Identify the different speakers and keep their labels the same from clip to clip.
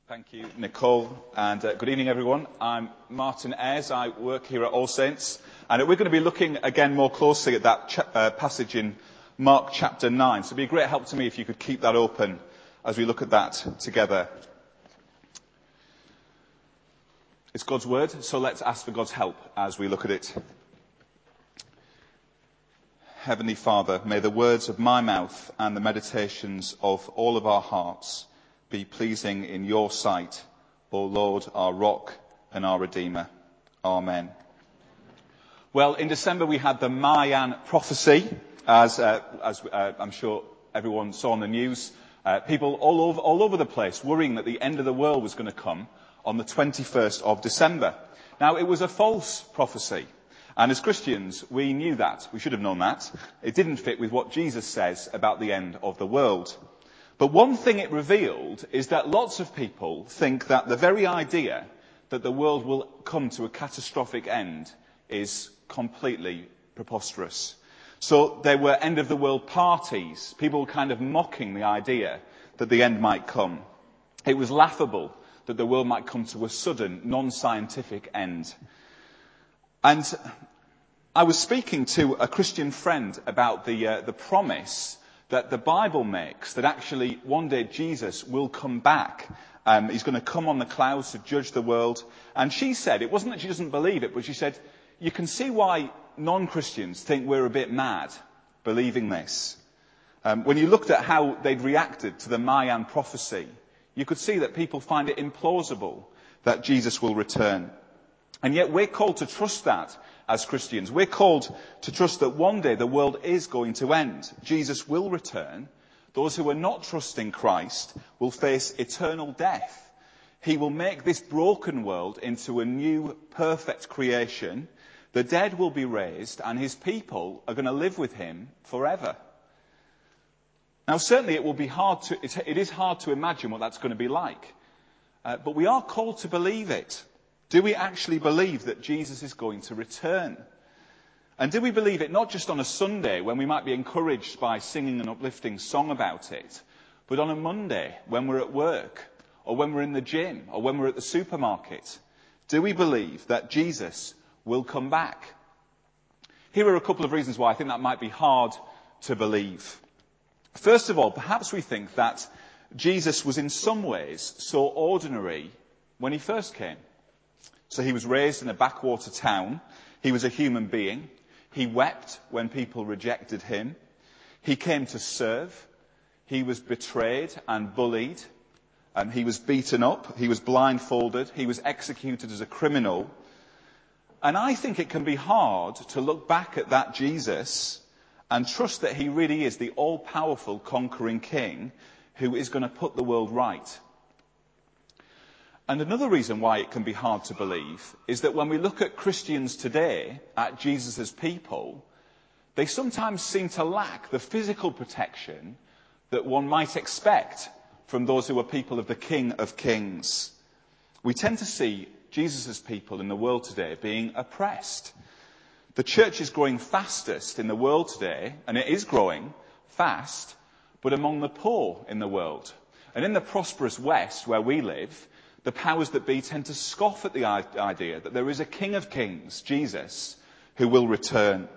Speaker 1: Thank you, Nicole, and good evening, everyone. I'm Martin Ayres. I work here at All Saints, and we're going to be looking again more closely at that passage in Mark chapter 9. So it'd be a great help to me if you could keep that open as we look at that together. It's God's word, so let's ask for God's help as we look at it. Heavenly Father, may the words of my mouth and the meditations of all of our hearts be pleasing in your sight, O Lord, our rock and our Redeemer. Amen. Well, in December we had the Mayan prophecy, as I'm sure everyone saw on the news. People all over the place worrying that the end of the world was going to come on the 21st of December. Now, it was a false prophecy. And as Christians, we knew that. We should have known that. It didn't fit with what Jesus says about the end of the world. But one thing it revealed is that lots of people think that the very idea that the world will come to a catastrophic end is completely preposterous. So there were end-of-the-world parties, people kind of mocking the idea that the end might come. It was laughable that the world might come to a sudden, non-scientific end. And I was speaking to a Christian friend about the promise that the Bible makes, that actually one day Jesus will come back. He's going to come on the clouds to judge the world. And she said, it wasn't that she doesn't believe it, but she said, you can see why non-Christians think we're a bit mad believing this. When you looked at how they'd reacted to the Mayan prophecy, you could see that people find it implausible that Jesus will return. And yet we're called to trust that as Christians. We're called to trust that one day the world is going to end. Jesus will return. Those who are not trusting Christ will face eternal death. He will make this broken world into a new, perfect creation. The dead will be raised, and his people are going to live with him forever. Now, certainly it is hard to imagine what that's going to be like. But we are called to believe it. Do we actually believe that Jesus is going to return? And do we believe it not just on a Sunday when we might be encouraged by singing an uplifting song about it, but on a Monday when we're at work, or when we're in the gym, or when we're at the supermarket? Do we believe that Jesus will come back? Here are a couple of reasons why I think that might be hard to believe. First of all, perhaps we think that Jesus was in some ways so ordinary when he first came. So he was raised in a backwater town. He was a human being. He wept when people rejected him. He came to serve. He was betrayed and bullied. He was beaten up. He was blindfolded. He was executed as a criminal. And I think it can be hard to look back at that Jesus and trust that he really is the all-powerful conquering king who is going to put the world right. And another reason why it can be hard to believe is that when we look at Christians today, at Jesus' people, they sometimes seem to lack the physical protection that one might expect from those who are people of the King of Kings. We tend to see Jesus' people in the world today being oppressed. The church is growing fastest in the world today, and it is growing fast, but among the poor in the world. And in the prosperous West, where we live, the powers that be tend to scoff at the idea that there is a King of Kings, Jesus, who will return.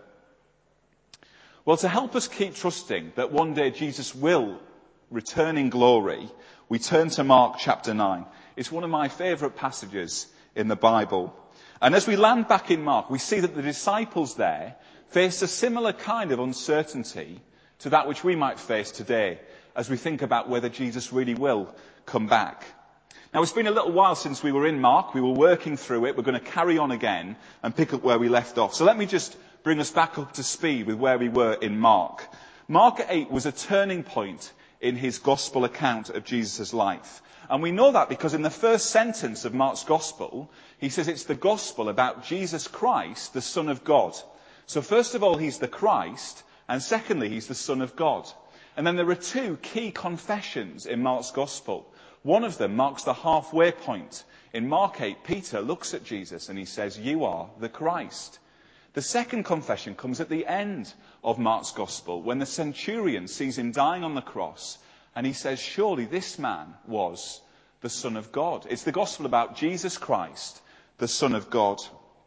Speaker 1: Well, to help us keep trusting that one day Jesus will return in glory, we turn to Mark chapter 9. It's one of my favourite passages in the Bible. And as we land back in Mark, we see that the disciples there faced a similar kind of uncertainty to that which we might face today as we think about whether Jesus really will come back. Now, it's been a little while since we were in Mark. We were working through it. We're going to carry on again and pick up where we left off. So let me just bring us back up to speed with where we were in Mark. Mark 8 was a turning point in his gospel account of Jesus' life. And we know that because in the first sentence of Mark's gospel, he says it's the gospel about Jesus Christ, the Son of God. So first of all, he's the Christ, and secondly, he's the Son of God. And then there are two key confessions in Mark's gospel. One of them marks the halfway point. In Mark 8, Peter looks at Jesus and he says, "You are the Christ." The second confession comes at the end of Mark's gospel, when the centurion sees him dying on the cross, and he says, "Surely this man was the Son of God. It's the gospel about Jesus Christ, the Son of God.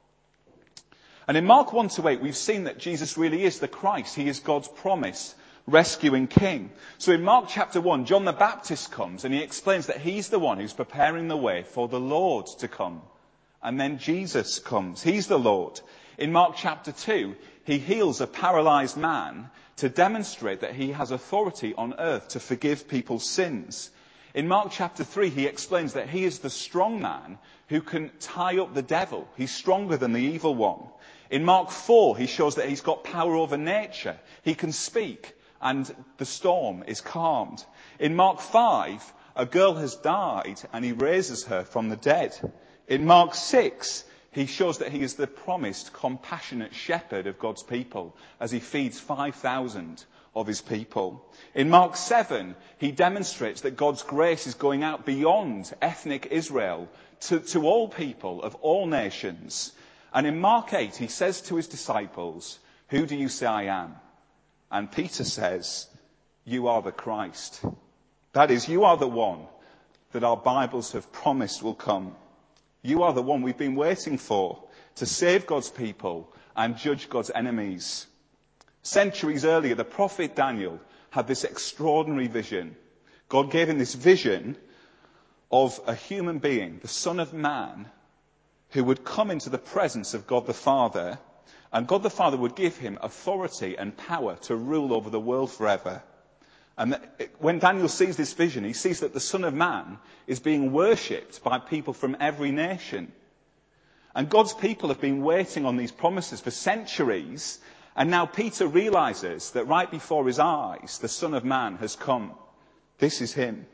Speaker 1: And in Mark 1-8, we've seen that Jesus really is the Christ. He is God's promised rescuing king. So in Mark chapter 1, John the Baptist comes and he explains that he's the one who's preparing the way for the Lord to come. And then Jesus comes. He's the Lord. In Mark chapter 2, he heals a paralyzed man to demonstrate that he has authority on earth to forgive people's sins. In Mark chapter 3, he explains that he is the strong man who can tie up the devil. He's stronger than the evil one. In Mark 4, he shows that he's got power over nature. He can speak and the storm is calmed. In Mark 5, a girl has died and he raises her from the dead. In Mark 6, he shows that he is the promised compassionate shepherd of God's people as he feeds 5,000 of his people. In Mark 7, he demonstrates that God's grace is going out beyond ethnic Israel to all people of all nations. And in Mark 8, he says to his disciples, "Who do you say I am?" And Peter says, "You are the Christ." That is, you are the one that our Bibles have promised will come. You are the one we've been waiting for to save God's people and judge God's enemies. Centuries earlier, the prophet Daniel had this extraordinary vision. God gave him this vision of a human being, the Son of Man, who would come into the presence of God the Father, and God the Father would give him authority and power to rule over the world forever. And when Daniel sees this vision, he sees that the Son of Man is being worshipped by people from every nation. And God's people have been waiting on these promises for centuries, and now Peter realizes that right before his eyes, the Son of Man has come. This is him.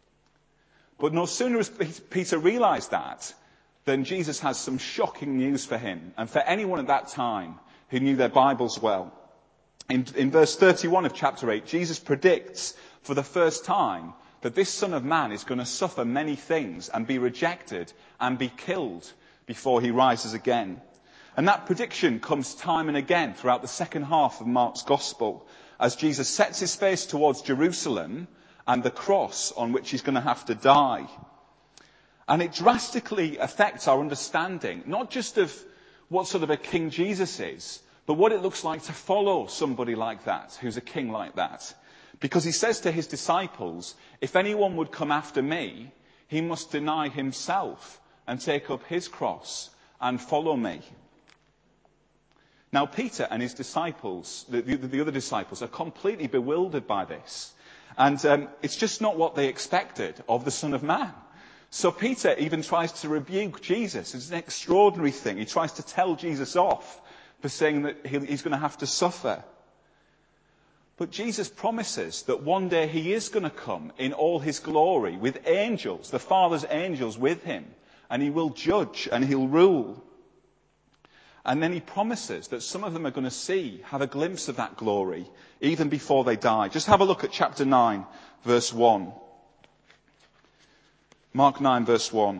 Speaker 1: But no sooner has Peter realized that, then Jesus has some shocking news for him, and for anyone at that time who knew their Bibles well. In verse 31 of chapter 8, Jesus predicts for the first time that this Son of Man is going to suffer many things and be rejected and be killed before he rises again. And that prediction comes time and again throughout the second half of Mark's Gospel as Jesus sets his face towards Jerusalem and the cross on which he's going to have to die. And it drastically affects our understanding, not just of what sort of a king Jesus is, but what it looks like to follow somebody like that, who's a king like that. Because he says to his disciples, if anyone would come after me, he must deny himself and take up his cross and follow me. Now Peter and his disciples, the other disciples, are completely bewildered by this. And it's just not what they expected of the Son of Man. So Peter even tries to rebuke Jesus. It's an extraordinary thing. He tries to tell Jesus off for saying that he's going to have to suffer. But Jesus promises that one day he is going to come in all his glory with angels, the Father's angels with him, and he will judge and he'll rule. And then he promises that some of them are going to have a glimpse of that glory even before they die. Just have a look at chapter 9, verse 1. Mark 9, verse 1.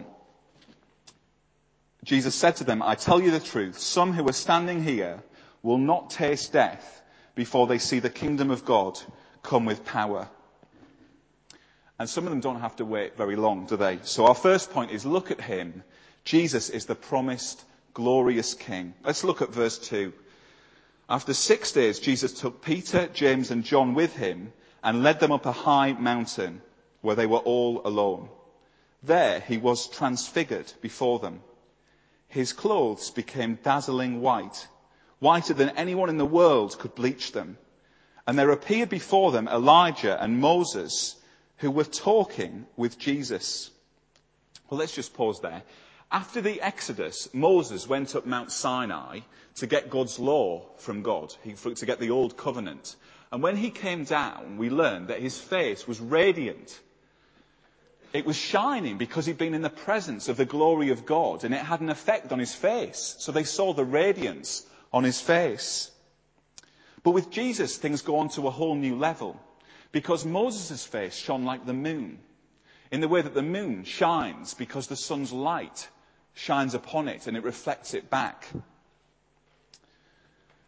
Speaker 1: Jesus said to them, I tell you the truth, some who are standing here will not taste death before they see the kingdom of God come with power. And some of them don't have to wait very long, do they? So our first point is look at him. Jesus is the promised, glorious King. Let's look at verse 2. After 6 days, Jesus took Peter, James and John with him and led them up a high mountain where they were all alone. There he was transfigured before them. His clothes became dazzling white, whiter than anyone in the world could bleach them. And there appeared before them Elijah and Moses, who were talking with Jesus. Well, let's just pause there. After the Exodus, Moses went up Mount Sinai to get God's law from God, to get the Old Covenant. And when he came down, we learned that his face was radiant. It was shining because he'd been in the presence of the glory of God, and it had an effect on his face. So they saw the radiance on his face. But with Jesus, things go on to a whole new level, because Moses' face shone like the moon, in the way that the moon shines because the sun's light shines upon it and it reflects it back.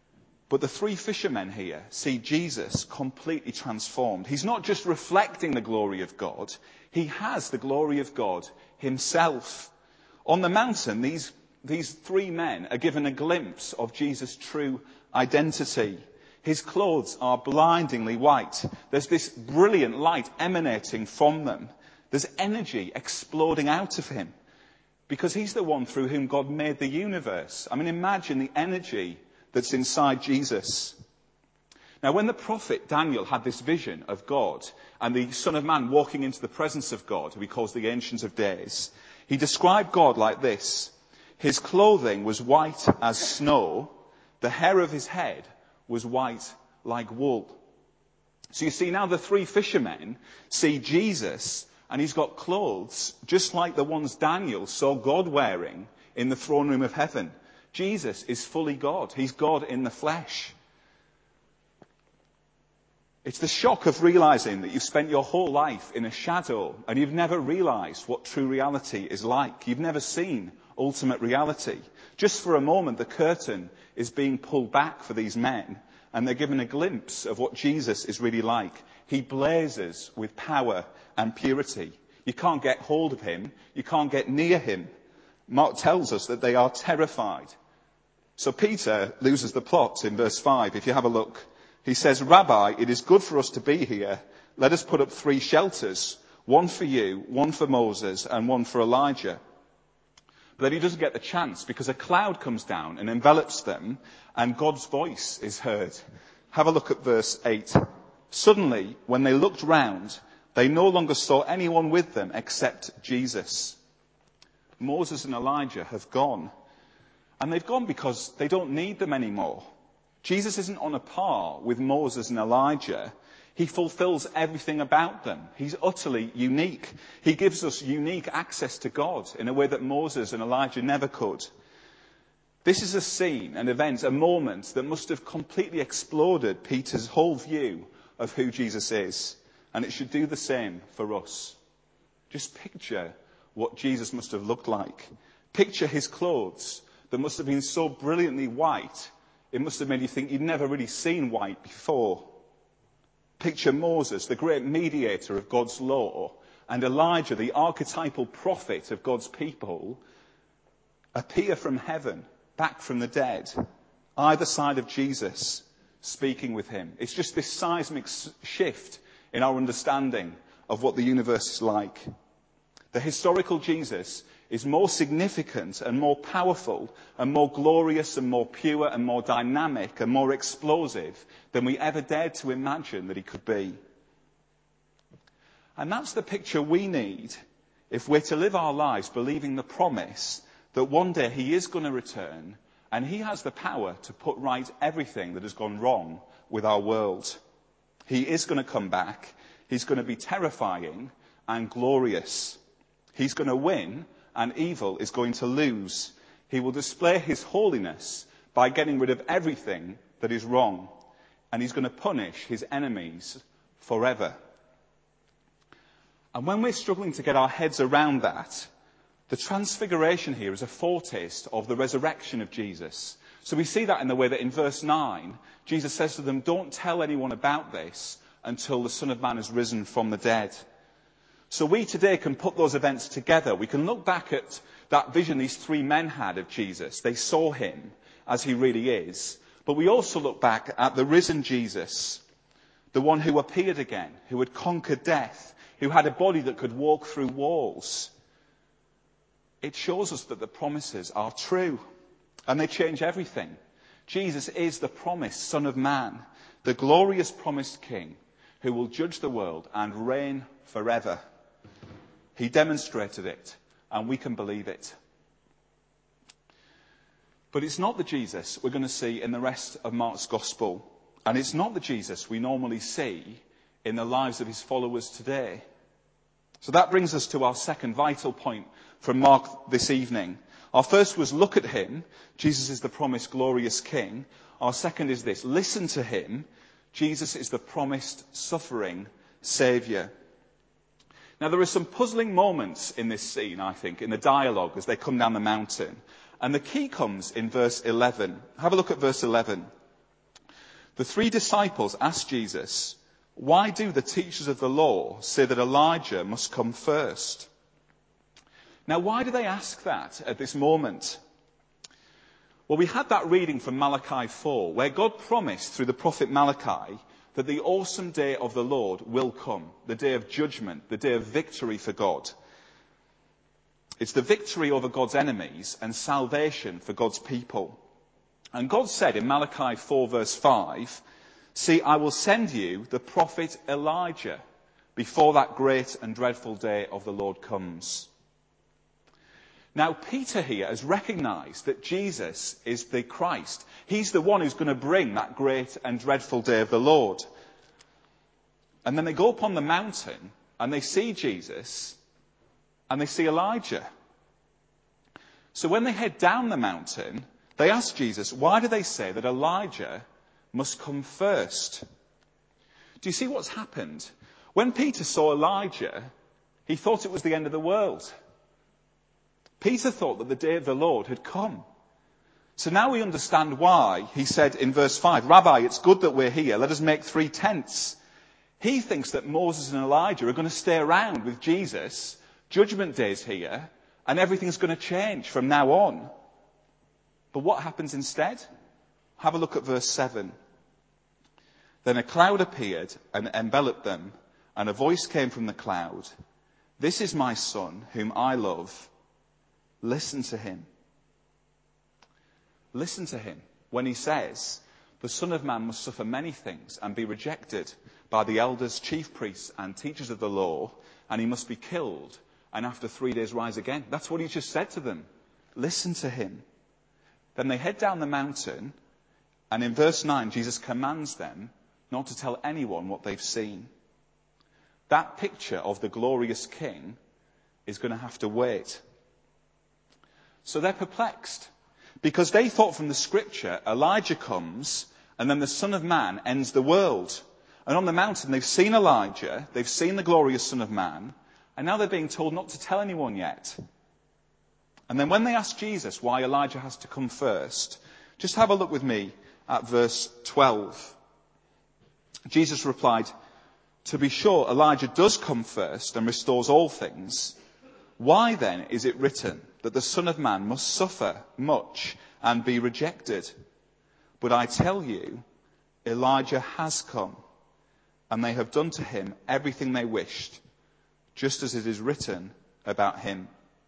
Speaker 1: But the three fishermen here see Jesus completely transformed. He's not just reflecting the glory of God, he has the glory of God himself. On the mountain, these three men are given a glimpse of Jesus' true identity. His clothes are blindingly white. There's this brilliant light emanating from them. There's energy exploding out of him, because he's the one through whom God made the universe. I mean, imagine the energy that's inside Jesus. Now, when the prophet Daniel had this vision of God and the Son of Man walking into the presence of God, who he calls the Ancient of Days, he described God like this: his clothing was white as snow, the hair of his head was white like wool. So you see, now the three fishermen see Jesus, and he's got clothes just like the ones Daniel saw God wearing in the throne room of heaven. Jesus is fully God. He's God in the flesh. It's the shock of realizing that you've spent your whole life in a shadow and you've never realized what true reality is like. You've never seen ultimate reality. Just for a moment, the curtain is being pulled back for these men, and they're given a glimpse of what Jesus is really like. He blazes with power and purity. You can't get hold of him. You can't get near him. Mark tells us that they are terrified. So Peter loses the plot in verse 5. If you have a look, he says, "Rabbi, it is good for us to be here. Let us put up 3 shelters, one for you, one for Moses, and one for Elijah." But then he doesn't get the chance, because a cloud comes down and envelops them, and God's voice is heard. Have a look at verse 8. "Suddenly, when they looked round, they no longer saw anyone with them except Jesus." Moses and Elijah have gone. And they've gone because they don't need them anymore. Jesus isn't on a par with Moses and Elijah. He fulfills everything about them. He's utterly unique. He gives us unique access to God in a way that Moses and Elijah never could. This is a scene, an event, a moment that must have completely exploded Peter's whole view of who Jesus is. And it should do the same for us. Just picture what Jesus must have looked like. Picture his clothes that must have been so brilliantly white, it must have made you think you'd never really seen white before. Picture Moses, the great mediator of God's law, and Elijah, the archetypal prophet of God's people, appear from heaven, back from the dead, either side of Jesus, speaking with him. It's just this seismic shift in our understanding of what the universe is like. The historical Jesus is more significant and more powerful and more glorious and more pure and more dynamic and more explosive than we ever dared to imagine that he could be. And that's the picture we need if we're to live our lives believing the promise that one day he is going to return and he has the power to put right everything that has gone wrong with our world. He is going to come back. He's going to be terrifying and glorious. He's going to win, and evil is going to lose. He will display his holiness by getting rid of everything that is wrong, and he's going to punish his enemies forever. And when we're struggling to get our heads around that, the transfiguration here is a foretaste of the resurrection of Jesus. So we see that in the way that in verse 9, Jesus says to them, "Don't tell anyone about this until the Son of Man is risen from the dead." So we today can put those events together. We can look back at that vision these 3 men had of Jesus. They saw him as he really is. But we also look back at the risen Jesus, the one who appeared again, who had conquered death, who had a body that could walk through walls. It shows us that the promises are true, and they change everything. Jesus is the promised Son of Man, the glorious promised King, who will judge the world and reign forever. He demonstrated it, and we can believe it. But it's not the Jesus we're going to see in the rest of Mark's Gospel, and it's not the Jesus we normally see in the lives of his followers today. So that brings us to our second vital point from Mark this evening. Our first was look at him. Jesus is the promised glorious King. Our second is this: listen to him. Jesus is the promised suffering Saviour. Now, there are some puzzling moments in this scene, I think, in the dialogue as they come down the mountain. And the key comes in verse 11. Have a look at verse 11. The 3 disciples asked Jesus, "Why do the teachers of the law say that Elijah must come first?" Now, why do they ask that at this moment? Well, we had that reading from Malachi 4, where God promised through the prophet Malachi that the awesome day of the Lord will come, the day of judgment, the day of victory for God. It's the victory over God's enemies and salvation for God's people. And God said in Malachi 4 verse 5, "See, I will send you the prophet Elijah before that great and dreadful day of the Lord comes." Now, Peter here has recognized that Jesus is the Christ. He's the one who's going to bring that great and dreadful day of the Lord. And then they go up on the mountain and they see Jesus and they see Elijah. So when they head down the mountain, they ask Jesus, why do they say that Elijah must come first? Do you see what's happened? When Peter saw Elijah, he thought it was the end of the world. Peter thought that the day of the Lord had come. So now we understand why he said in verse 5, "Rabbi, it's good that we're here. Let us make 3 tents." He thinks that Moses and Elijah are going to stay around with Jesus. Judgment Day's here, and everything's going to change from now on. But what happens instead? Have a look at verse 7. "Then a cloud appeared and enveloped them, and a voice came from the cloud. 'This is my son, whom I love. Listen to him.'" Listen to him when he says, "The Son of Man must suffer many things and be rejected by the elders, chief priests, and teachers of the law, and he must be killed, and after 3 days rise again." That's what he just said to them. Listen to him. Then they head down the mountain, and in verse 9, Jesus commands them not to tell anyone what they've seen. That picture of the glorious King is going to have to wait. So they're perplexed, because they thought from the scripture, Elijah comes, and then the Son of Man ends the world. And on the mountain, they've seen Elijah, they've seen the glorious Son of Man, and now they're being told not to tell anyone yet. And then when they ask Jesus why Elijah has to come first, just have a look with me at verse 12. Jesus replied, "To be sure, Elijah does come first and restores all things. Why then is it written that the Son of Man must suffer much and be rejected? But I tell you, Elijah has come, and they have done to him everything they wished, just as it is written about him."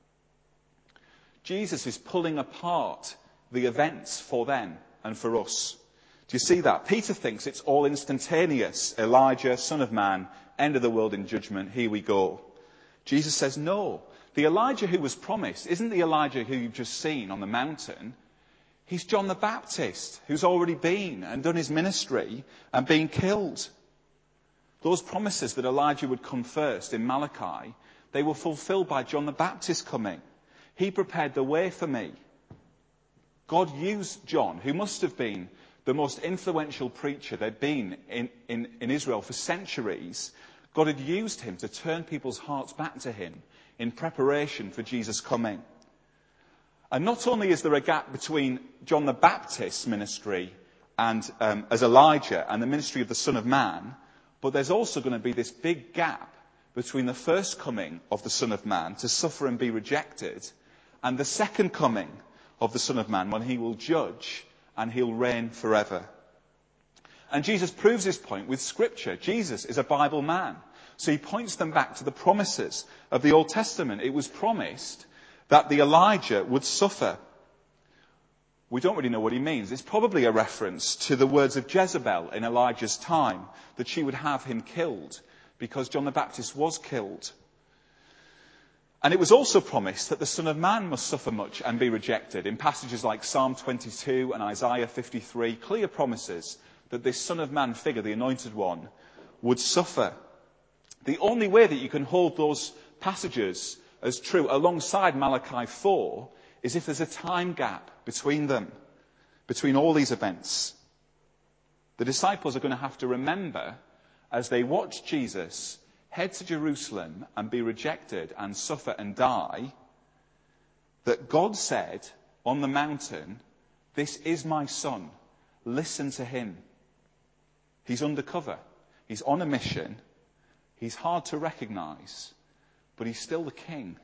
Speaker 1: Jesus is pulling apart the events for them and for us. Do you see that? Peter thinks it's all instantaneous. Elijah, Son of Man, end of the world in judgment, here we go. Jesus says, no. The Elijah who was promised isn't the Elijah who you've just seen on the mountain. He's John the Baptist, who's already been and done his ministry and been killed. Those promises that Elijah would come first in Malachi, they were fulfilled by John the Baptist coming. He prepared the way for me. God used John, who must have been the most influential preacher there'd been in Israel for centuries. God had used him to turn people's hearts back to him in preparation for Jesus' coming. And not only is there a gap between John the Baptist's ministry and as Elijah and the ministry of the Son of Man, but there's also going to be this big gap between the first coming of the Son of Man to suffer and be rejected and the second coming of the Son of Man when he will judge and he'll reign forever. And Jesus proves his point with Scripture. Jesus is a Bible man. So he points them back to the promises of the Old Testament. It was promised that the Elijah would suffer. We don't really know what he means. It's probably a reference to the words of Jezebel in Elijah's time, that she would have him killed because John the Baptist was killed. And it was also promised that the Son of Man must suffer much and be rejected. In passages like Psalm 22 and Isaiah 53, clear promises that this Son of Man figure, the Anointed One, would suffer. The only way that you can hold those passages as true alongside Malachi 4 is if there's a time gap between them, between all these events. The disciples are going to have to remember, as they watch Jesus head to Jerusalem and be rejected and suffer and die, that God said on the mountain, "This is my son, listen to him." He's undercover. He's on a mission. He's hard to recognise, but he's still the king.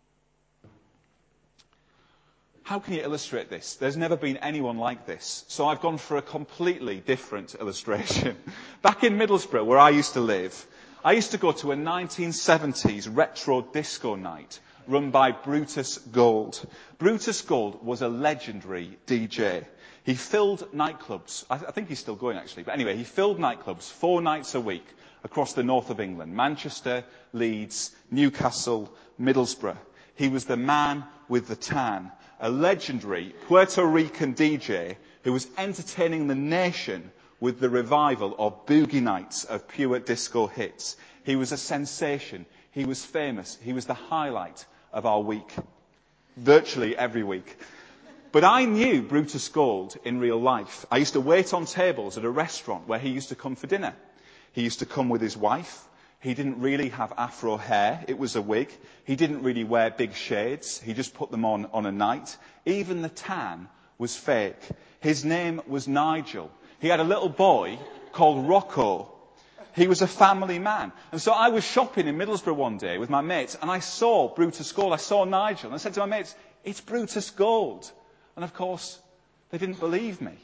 Speaker 1: How can you illustrate this? There's never been anyone like this. So I've gone for a completely different illustration. Back in Middlesbrough, where I used to live, I used to go to a 1970s retro disco night run by Brutus Gold. Brutus Gold was a legendary DJ. He filled nightclubs. I think he's still going, actually. But anyway, he filled nightclubs 4 nights a week across the north of England. Manchester, Leeds, Newcastle, Middlesbrough. He was the man with the tan, a legendary Puerto Rican DJ who was entertaining the nation with the revival of boogie nights of pure disco hits. He was a sensation. He was famous. He was the highlight of our week, virtually every week. But I knew Brutus Gold in real life. I used to wait on tables at a restaurant where he used to come for dinner. He used to come with his wife. He didn't really have afro hair. It was a wig. He didn't really wear big shades. He just put them on a night. Even the tan was fake. His name was Nigel. He had a little boy called Rocco. He was a family man. And so I was shopping in Middlesbrough one day with my mates, and I saw Brutus Gold. I saw Nigel. And I said to my mates, "It's Brutus Gold." And of course, they didn't believe me,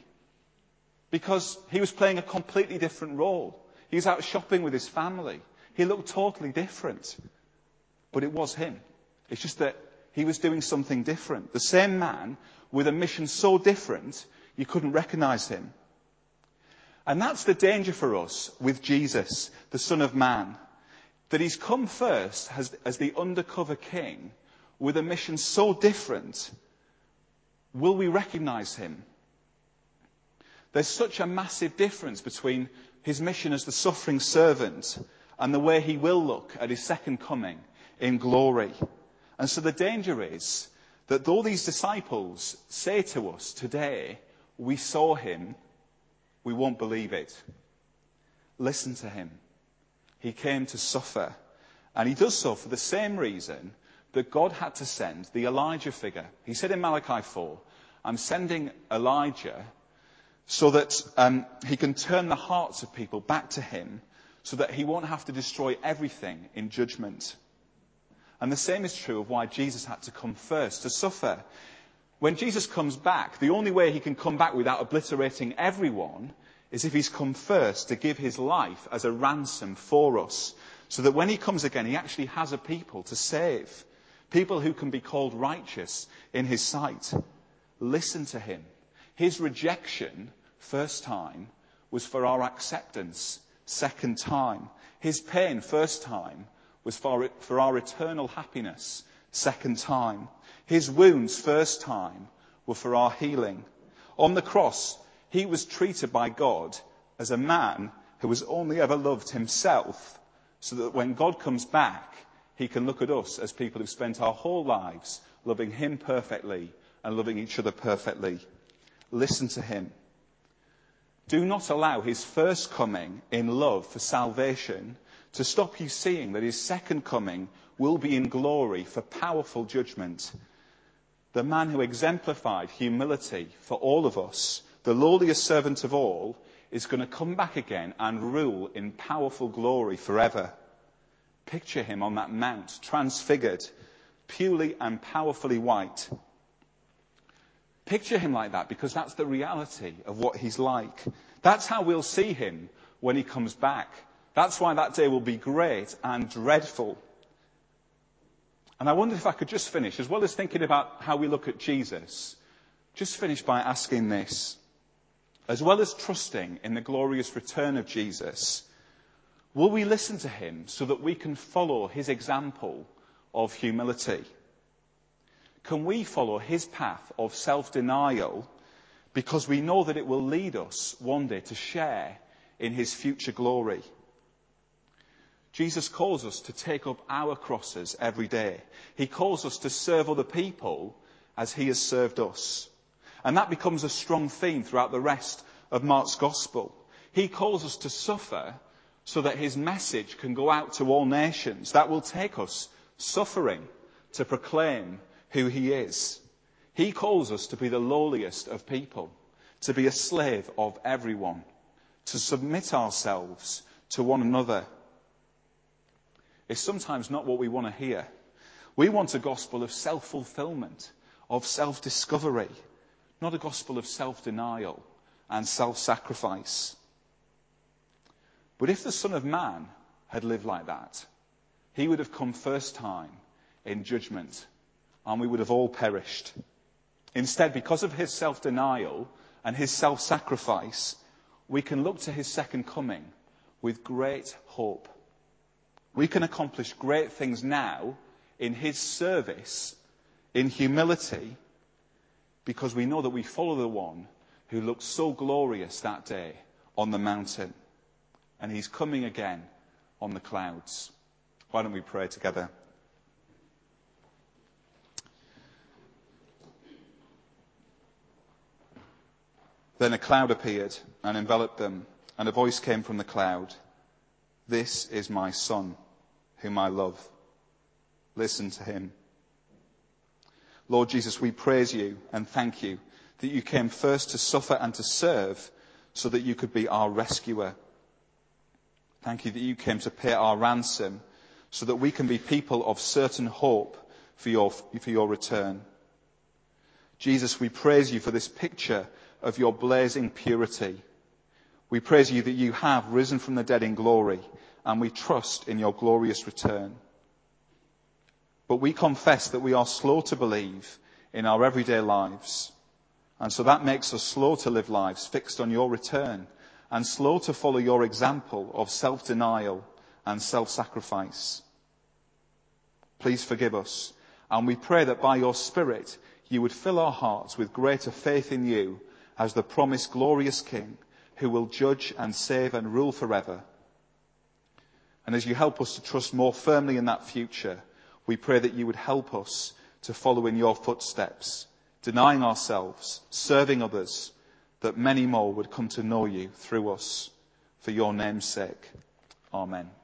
Speaker 1: because he was playing a completely different role. He was out shopping with his family. He looked totally different. But it was him. It's just that he was doing something different. The same man with a mission so different, you couldn't recognise him. And that's the danger for us with Jesus, the Son of Man, that he's come first as the undercover king with a mission so different. Will we recognise him? There's such a massive difference between his mission as the suffering servant and the way he will look at his second coming in glory. And so the danger is that though these disciples say to us today, "We saw him," we won't believe it. Listen to him. He came to suffer. And he does so for the same reason that God had to send the Elijah figure. He said in Malachi 4, "I'm sending Elijah so that he can turn the hearts of people back to him, so that he won't have to destroy everything in judgment." And the same is true of why Jesus had to come first, to suffer. When Jesus comes back, the only way he can come back without obliterating everyone is if he's come first to give his life as a ransom for us, so that when he comes again, he actually has a people to save, people who can be called righteous in his sight. Listen to him. His rejection, first time, was for our acceptance, second time. His pain, first time, was for our eternal happiness, second time. His wounds, first time, were for our healing. On the cross, he was treated by God as a man who has only ever loved himself, so that when God comes back, he can look at us as people who've spent our whole lives loving him perfectly and loving each other perfectly. Listen to him. Do not allow his first coming in love for salvation to stop you seeing that his second coming will be in glory for powerful judgment. The man who exemplified humility for all of us, the lowliest servant of all, is going to come back again and rule in powerful glory forever. Picture him on that mount, transfigured, purely and powerfully white. Picture him like that, because that's the reality of what he's like. That's how we'll see him when he comes back. That's why that day will be great and dreadful. And I wondered if I could just finish, as well as thinking about how we look at Jesus, just finish by asking this. As well as trusting in the glorious return of Jesus, will we listen to him so that we can follow his example of humility? Can we follow his path of self-denial because we know that it will lead us one day to share in his future glory? Jesus calls us to take up our crosses every day. He calls us to serve other people as he has served us. And that becomes a strong theme throughout the rest of Mark's Gospel. He calls us to suffer so that his message can go out to all nations. That will take us suffering to proclaim who he is. He calls us to be the lowliest of people, to be a slave of everyone, to submit ourselves to one another, is sometimes not what we want to hear. We want a gospel of self-fulfillment, of self-discovery, not a gospel of self-denial and self-sacrifice. But if the Son of Man had lived like that, he would have come first time in judgment, and we would have all perished. Instead, because of his self-denial and his self-sacrifice, we can look to his second coming with great hope. We can accomplish great things now in his service, in humility, because we know that we follow the one who looked so glorious that day on the mountain. And he's coming again on the clouds. Why don't we pray together? Then a cloud appeared and enveloped them, and a voice came from the cloud. "This is my Son, whom I love. Listen to him." Lord Jesus, we praise you and thank you that you came first to suffer and to serve so that you could be our rescuer. Thank you that you came to pay our ransom so that we can be people of certain hope for your return. Jesus, we praise you for this picture of your blazing purity. We praise you that you have risen from the dead in glory, and we trust in your glorious return. But we confess that we are slow to believe in our everyday lives, and so that makes us slow to live lives fixed on your return, and slow to follow your example of self-denial and self-sacrifice. Please forgive us, and we pray that by your Spirit you would fill our hearts with greater faith in you as the promised glorious King who will judge and save and rule forever. And as you help us to trust more firmly in that future, we pray that you would help us to follow in your footsteps, denying ourselves, serving others, that many more would come to know you through us. For your name's sake. Amen.